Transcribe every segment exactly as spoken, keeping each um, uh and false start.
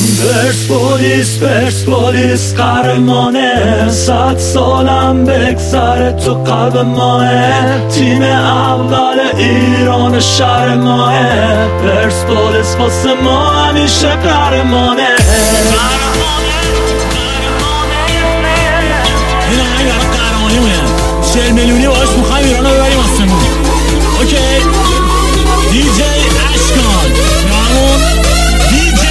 پرسپولیس پرسپولیس قهرمانه، صد سالم بگذره تو قلب ماه، تیم اول ایران شهر ماه، پرسپولیس واسه ما همیشه قهرمانه. این آهنگ برای قهرمانی مونه، چهل میلیونی باش میخوایم ایران رو ببریم آسمون. اوکی دی جی اشکان یا همون دی جی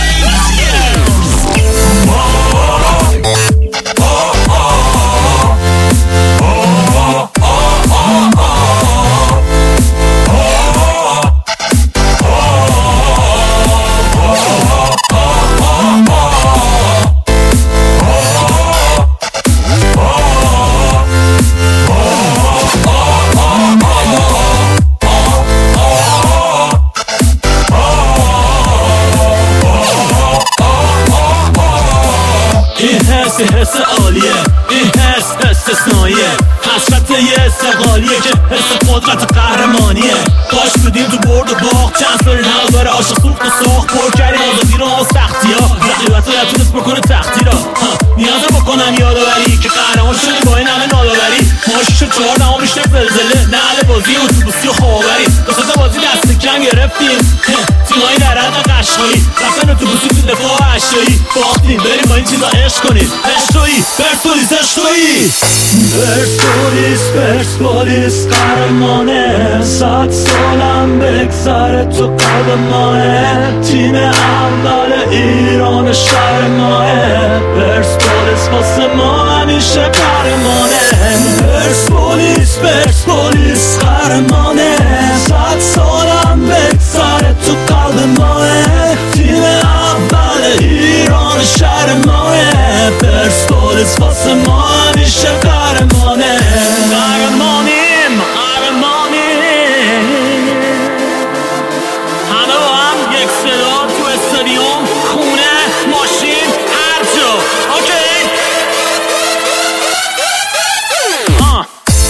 حس عالیه، این حس استثنائیه، حسرت یه استقلالیه که حس قدرت قهرمانیه. باش بودیم تو برد و باخت، چند سال نقل داره عاشق سوخت و ساخت، پر کردیم آزادی رو از سختی ها، رقیبت ها نتونست بکنه تختی را. نیازه بکنم یادآوری که قهرمان شدیم با این همه ناداوری. ما شیش و چهار دما بیشتر زلزله، نقل بازی اتوبوسی و خوابری، دو سه تا بازی دست کم گرفتیم، تیمایی در حد قشقایی رفتن اتوبوسی تو دفاع هشتایی، باختیم بریم با این چیزا عشق کنیم. عشقایی پرسپولیس عشقایی، پرسپولیس پرسپولیس قهرمانه، صد سالم بگذره تو قلب ماه، تیم اول ایران شهر ماه، پرسپولیس واسه ما همیشه قهرمانه. پرسپولیس پرسپولیس قهرمانه، صد سالم بگذره تو قلب ماه، تیم اول ایران شهر ماه، پرسپولیس واسه ما همیشه قهرمانه. قهرمانیم قهرمانیم، همه با هم یک صدا تو استادیوم، خونه، ماشین، هر جا. اوکی آه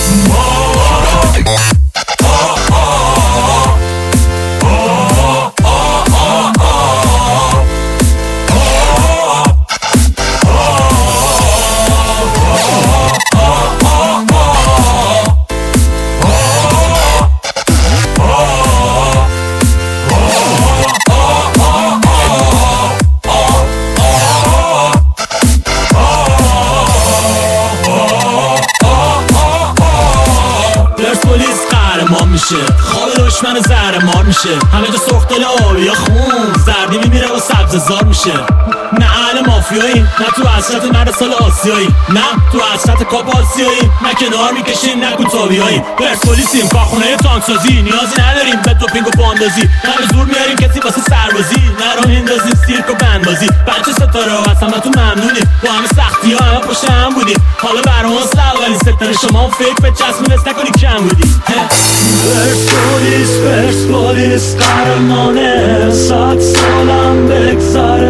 میشه، خواب دشمن زهر مار میشه، همه جا سرخ دل آبی یا خون، زردی میمیره و سبز زار میشه. نه اهل مافیایی، نه تو حسرت مرد سال آسیایی، نه تو حسرت کاپ آسیایی، نه کنار میکشیم نه کوتاهیایی. پرسپولیسیم کارخونه تانکسازی، نیازی نداریم به دوپینگ و باندازی، نه به زور میاریم کسی واسه سربازی، نه راه میندازیم سیرک و بندبازی. بچه ستاره ها از همتون ممنونیم، با همه سختی ها همه پشت هم بودیم، حالا برماست اولین ستاره شما فکر به چسب نست نکنی کم بودی. پرسپولیس پرسپولیس قهرمانه، صد سالم بگذره